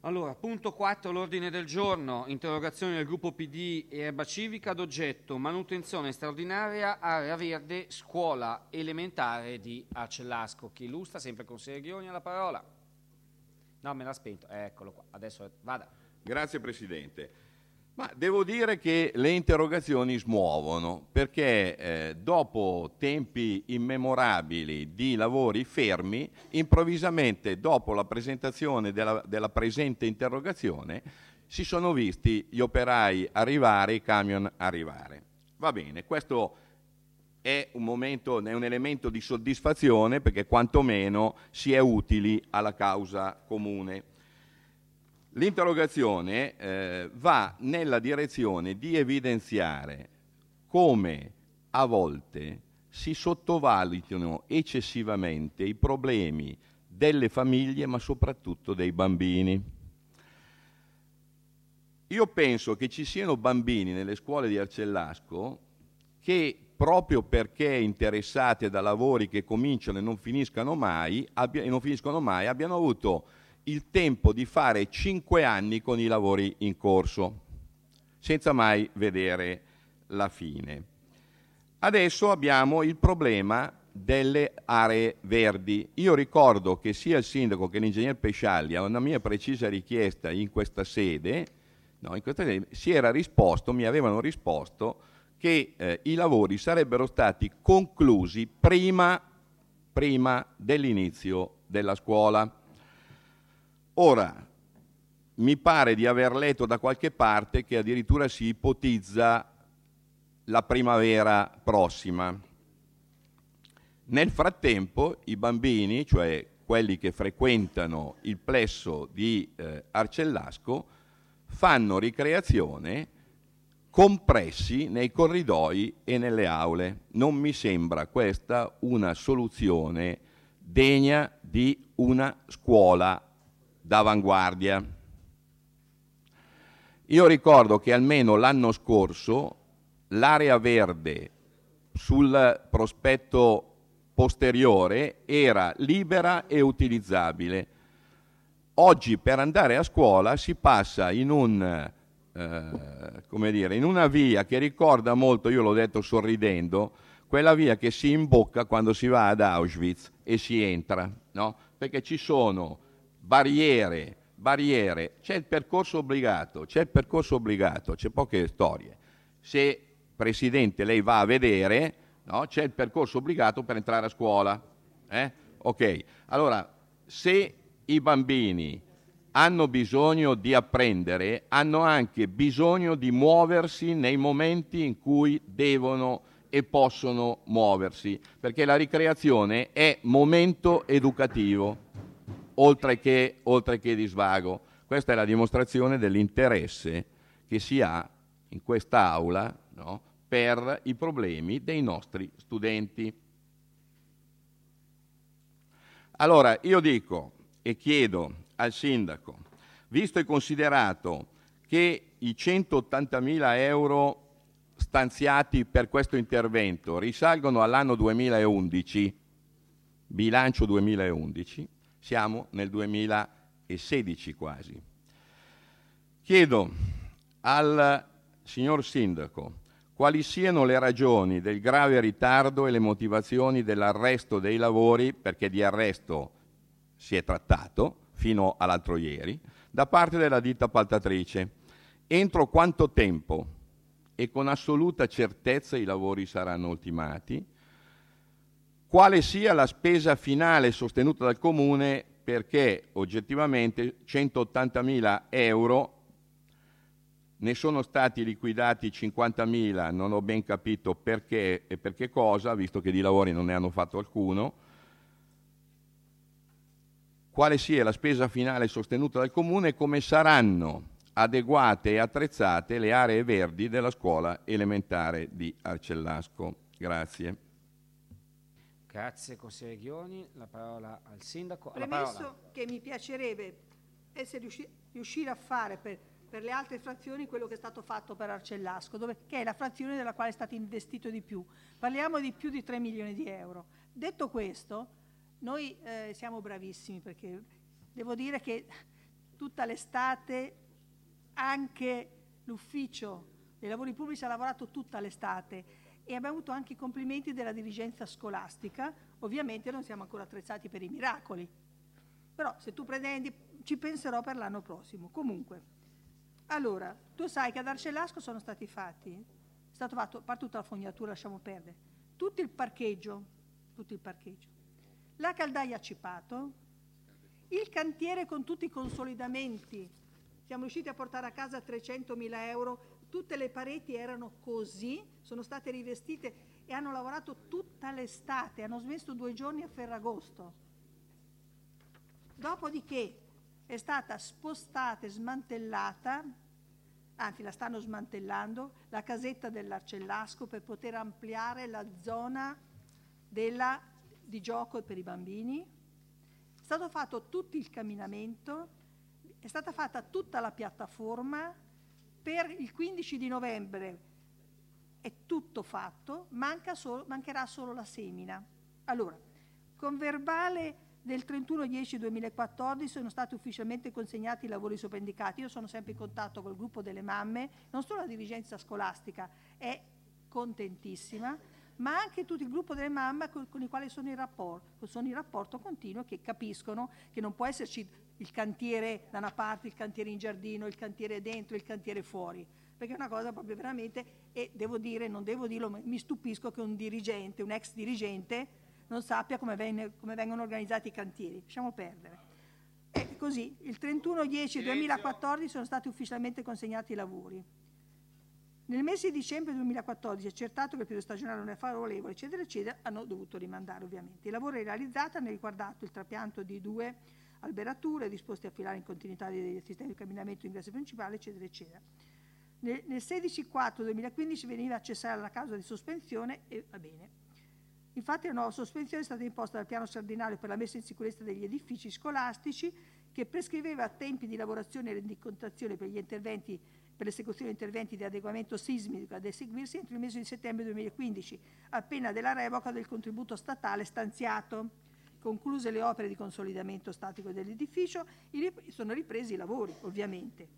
Allora, punto 4, l'ordine del giorno, interrogazione del gruppo PD e Erba Civica ad oggetto manutenzione straordinaria area verde scuola elementare di Arcellasco. Chi illustra, sempre con Seriglioni, alla parola. No, me l'ha spento, eccolo qua, adesso vada. Grazie Presidente. Ma devo dire che le interrogazioni smuovono perché dopo tempi immemorabili di lavori fermi, improvvisamente dopo la presentazione della presente interrogazione si sono visti gli operai arrivare, i camion arrivare. Va bene, questo è un elemento di soddisfazione perché quantomeno si è utili alla causa comune. L'interrogazione va nella direzione di evidenziare come a volte si sottovalutino eccessivamente i problemi delle famiglie, ma soprattutto dei bambini. Io penso che ci siano bambini nelle scuole di Arcellasco che, proprio perché interessati da lavori che cominciano e non finiscono mai, abbiano avuto il tempo di fare 5 anni con i lavori in corso, senza mai vedere la fine. Adesso abbiamo il problema delle aree verdi. Io ricordo che sia il sindaco che l'ingegner Pescialli a una mia precisa richiesta in questa sede, mi avevano risposto che i lavori sarebbero stati conclusi prima dell'inizio della scuola. Ora, mi pare di aver letto da qualche parte che addirittura si ipotizza la primavera prossima. Nel frattempo i bambini, cioè quelli che frequentano il plesso di Arcellasco, fanno ricreazione compressi nei corridoi e nelle aule. Non mi sembra questa una soluzione degna di una scuola d'avanguardia. Io ricordo che almeno l'anno scorso l'area verde sul prospetto posteriore era libera e utilizzabile. Oggi per andare a scuola si passa in una via che ricorda molto, io l'ho detto sorridendo, quella via che si imbocca quando si va ad Auschwitz e si entra, no? Perché ci sono barriere, c'è il percorso obbligato, c'è poche storie. Se, Presidente, lei va a vedere, no? C'è il percorso obbligato per entrare a scuola. Ok, allora, se i bambini hanno bisogno di apprendere, hanno anche bisogno di muoversi nei momenti in cui devono e possono muoversi, perché la ricreazione è momento educativo, oltre che di svago. Questa è la dimostrazione dell'interesse che si ha in quest'Aula, no, per i problemi dei nostri studenti. Allora, io dico e chiedo al sindaco, visto e considerato che i 180.000 euro stanziati per questo intervento risalgono all'anno 2011, bilancio 2011, siamo nel 2016 quasi. Chiedo al signor sindaco quali siano le ragioni del grave ritardo e le motivazioni dell'arresto dei lavori, perché di arresto si è trattato fino all'altro ieri, da parte della ditta appaltatrice. Entro quanto tempo e con assoluta certezza i lavori saranno ultimati? Quale sia la spesa finale sostenuta dal Comune, perché oggettivamente 180.000 euro ne sono stati liquidati 50.000, non ho ben capito perché e per che cosa, visto che di lavori non ne hanno fatto alcuno. Quale sia la spesa finale sostenuta dal Comune e come saranno adeguate e attrezzate le aree verdi della scuola elementare di Arcellasco. Grazie. Grazie, consigliere Ghioni. La parola al sindaco. Premesso che mi piacerebbe riuscire a fare per le altre frazioni quello che è stato fatto per Arcellasco, che è la frazione della quale è stato investito di più. Parliamo di più di 3 milioni di euro. Detto questo, noi siamo bravissimi, perché devo dire che tutta l'estate, anche l'ufficio dei lavori pubblici ha lavorato tutta l'estate e abbiamo avuto anche i complimenti della dirigenza scolastica. Ovviamente non siamo ancora attrezzati per i miracoli, però se tu pretendi ci penserò per l'anno prossimo. Comunque, allora, tu sai che ad Arcellasco sono stati fatti, è stato fatto, a parte tutta la fognatura, lasciamo perdere, tutto il parcheggio, la caldaia a Cipato, il cantiere con tutti i consolidamenti, siamo riusciti a portare a casa 300.000 euro, tutte le pareti erano così, sono state rivestite e hanno lavorato tutta l'estate, hanno smesso 2 giorni a Ferragosto. Dopodiché è stata spostata e smantellata, anzi la stanno smantellando, la casetta dell'Arcellasco per poter ampliare la zona di gioco per i bambini. È stato fatto tutto il camminamento, è stata fatta tutta la piattaforma. Per il 15 di novembre è tutto fatto, mancherà solo la semina. Allora, con verbale del 31/10/2014 sono stati ufficialmente consegnati i lavori sopraindicati. Io sono sempre in contatto col gruppo delle mamme, non solo la dirigenza scolastica è contentissima, ma anche tutto il gruppo delle mamme con i quali sono in rapporto continuo, che capiscono che non può esserci il cantiere da una parte, il cantiere in giardino, il cantiere dentro, il cantiere fuori, perché è una cosa proprio veramente, e devo dire, non devo dirlo, ma mi stupisco che un dirigente, un ex dirigente, non sappia come vengono organizzati i cantieri. Lasciamo perdere. E così, il 31/10/2014 sono stati ufficialmente consegnati i lavori. Nel mese di dicembre 2014, accertato che il periodo stagionale non è favorevole, eccetera, eccetera, hanno dovuto rimandare ovviamente. I lavori realizzati hanno riguardato il trapianto di 2 alberature disposte a filare in continuità degli sistemi di camminamento ingresso principale, eccetera, eccetera. Nel 16/4/2015 veniva accessare la causa di sospensione e va bene. Infatti la nuova sospensione è stata imposta dal piano sardinario per la messa in sicurezza degli edifici scolastici, che prescriveva tempi di lavorazione e rendicontazione per l'esecuzione di interventi di adeguamento sismico ad eseguirsi entro il mese di settembre 2015, appena della revoca del contributo statale stanziato. Concluse le opere di consolidamento statico dell'edificio, sono ripresi i lavori, ovviamente.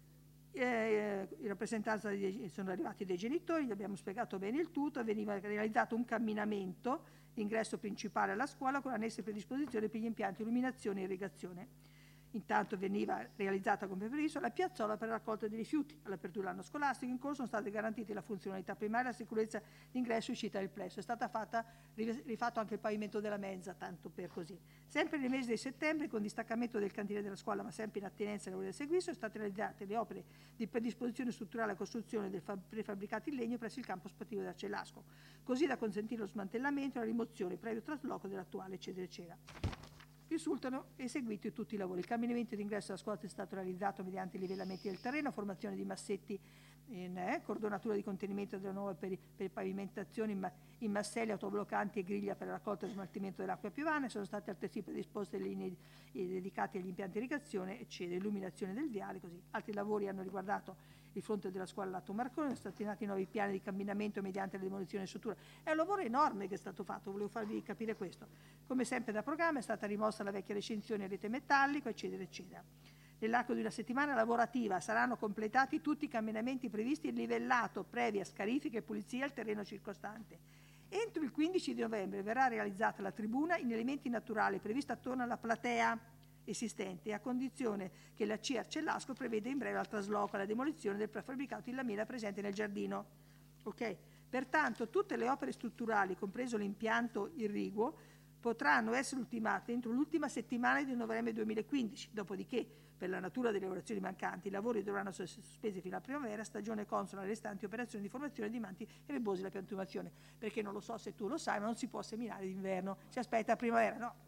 In rappresentanza sono arrivati dei genitori, gli abbiamo spiegato bene il tutto, veniva realizzato un camminamento, l'ingresso principale alla scuola con annesse predisposizioni per gli impianti illuminazione e irrigazione. Intanto veniva realizzata come previsto la piazzola per la raccolta dei rifiuti. All'apertura dell'anno scolastico in corso sono state garantite la funzionalità primaria e la sicurezza di ingresso e uscita del plesso. È stata rifatto anche il pavimento della mensa, tanto per così. Sempre nel mese di settembre, con distaccamento del cantiere della scuola, ma sempre in attenenza ai lavori del seguito, sono state realizzate le opere di predisposizione strutturale e costruzione del prefabbricato in legno presso il campo sportivo di Arcellasco, così da consentire lo smantellamento e la rimozione previo trasloco dell'attuale, eccetera, eccetera. Risultano eseguiti tutti i lavori. Il camminamento d'ingresso alla scuola è stato realizzato mediante i livellamenti del terreno, formazione di massetti, cordonatura di contenimento della nuova per pavimentazione in masselli, autobloccanti e griglia per la raccolta e smaltimento dell'acqua piovana. Sono state altresì predisposte le linee dedicate agli impianti di irrigazione, eccetera, illuminazione del viale, così. Altri lavori hanno riguardato il fronte della scuola Lato Marcone, sono stati nati nuovi piani di camminamento mediante la demolizione di strutture. È un lavoro enorme che è stato fatto, volevo farvi capire questo. Come sempre da programma è stata rimossa la vecchia recinzione in rete metallico, eccetera, eccetera. Nell'arco di una settimana lavorativa saranno completati tutti i camminamenti previsti e livellato previa scarifica e pulizia al terreno circostante. Entro il 15 di novembre verrà realizzata la tribuna in elementi naturali prevista attorno alla platea esistente, a condizione che la C Arcellasco prevede in breve la trasloco e la demolizione del prefabbricato in lamina presente nel giardino. Ok? Pertanto tutte le opere strutturali, compreso l'impianto irriguo, potranno essere ultimate entro l'ultima settimana di novembre 2015, dopodiché, per la natura delle lavorazioni mancanti, i lavori dovranno essere sospesi fino alla primavera, stagione consona alle restanti operazioni di formazione di manti e rebosi della piantumazione, perché non lo so se tu lo sai, ma non si può seminare d'inverno, si aspetta a primavera, no?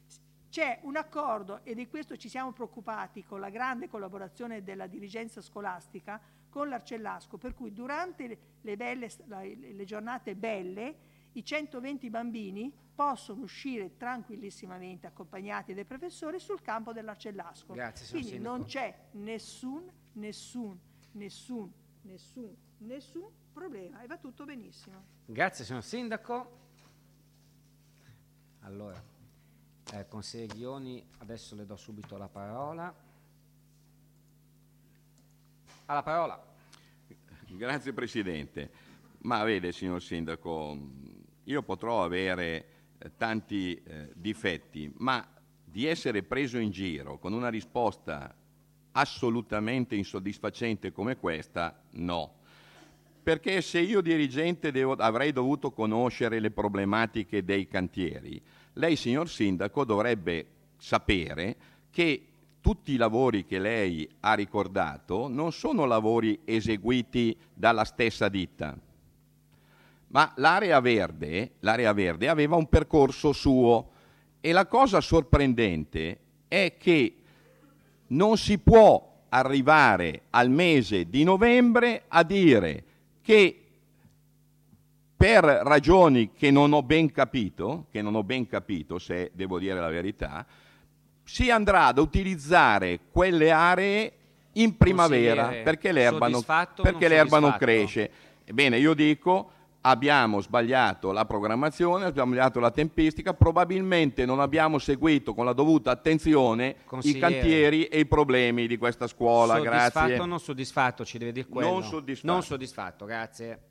C'è un accordo, e di questo ci siamo preoccupati, con la grande collaborazione della dirigenza scolastica con l'Arcellasco, per cui durante le giornate belle i 120 bambini possono uscire tranquillissimamente accompagnati dai professori sul campo dell'Arcellasco. Grazie, quindi Sindaco. non c'è nessun problema e va tutto benissimo. Grazie signor Sindaco. Allora, consigliere Ghioni, adesso le do subito la parola. Ha la parola. Grazie Presidente. Ma vede, signor Sindaco, io potrò avere tanti difetti, ma di essere preso in giro con una risposta assolutamente insoddisfacente come questa, no. Perché se io dirigente avrei dovuto conoscere le problematiche dei cantieri, lei, signor Sindaco, dovrebbe sapere che tutti i lavori che lei ha ricordato non sono lavori eseguiti dalla stessa ditta, ma l'area verde aveva un percorso suo e la cosa sorprendente è che non si può arrivare al mese di novembre a dire che per ragioni che non ho ben capito, se devo dire la verità, si andrà ad utilizzare quelle aree in primavera perché l'erba non cresce. Ebbene, io dico, abbiamo sbagliato la programmazione, abbiamo sbagliato la tempistica, probabilmente non abbiamo seguito con la dovuta attenzione i cantieri e i problemi di questa scuola. Soddisfatto Grazie. o non soddisfatto? Ci deve dire quello. Non soddisfatto. Non soddisfatto, grazie.